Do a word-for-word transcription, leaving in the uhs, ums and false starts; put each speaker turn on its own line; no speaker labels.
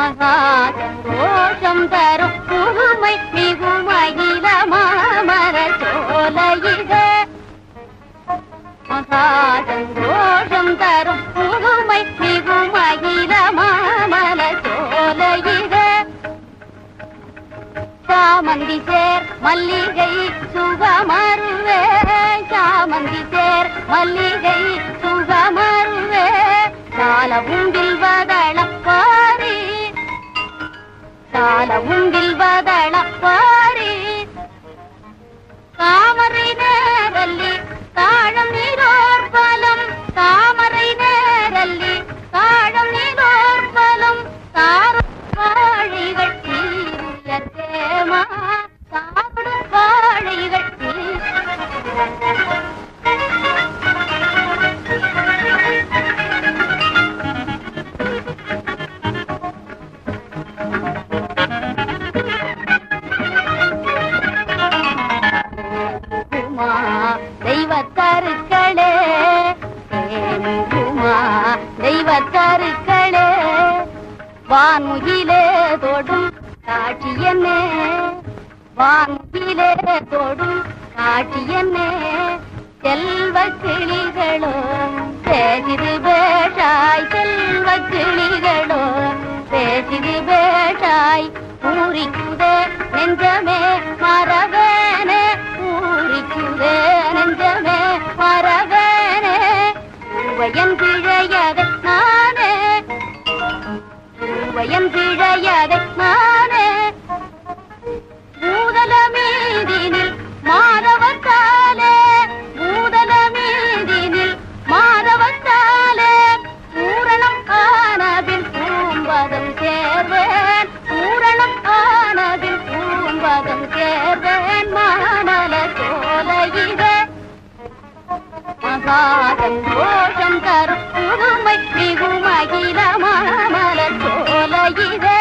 மகா சந்தோஷம் தரும் புதுமை மிகும் அகில மாமர சோலையிலே மகா சந்தோஷம் தரும் புதுமை மிகும் அகில மாமர சோலையிலே சாமந்தி சேர் மல்லிகை சுகமருவே சாமந்தி சேர் மல்லிகை சுகமருவே சால உண்டில் வதளப்பாரி சால உண்டில் வதளப்பாரி தாமரை நேரல்லி தாழம் நீரோர் பலம் தாமரை நேரல்லி தாழம் நீரோர் பலம் தாரும் வாழிகள் தீருயர்த்தேமா சாப்பிடும் வாழிகள் தெய்வத்தருக்களே தெய்வத்தருக்களே வான்முகிலே தொடும் காட்சி என்னே வான்முகிலே தொடும் காட்சி என்னே செல்வ கிளிகளோ பேசிது பேஷாய் செல்வ கிளிகளோ பேசிது பேஷாய் பூரிக்குதே நெஞ்சமே மரவேனே பூரிக்குதே நெஞ்சமே மரவேனே உவயன் பிழையதை நானே உவயன் பிழையதை நானே மூதல மீதினில் மாதவத்தாலே மூதல மீதினில் மாதவத்தாலே பூரணம் ஆனபின் பூம்பதம் சேர்வேன் பூரணம் ஆனபின் பூம்பதம் சேர்வேன் மாமல சோலையிலே மகா சந்தோஷம் தரும் புதுமை மிகும் அகில மாமல சோலையிலே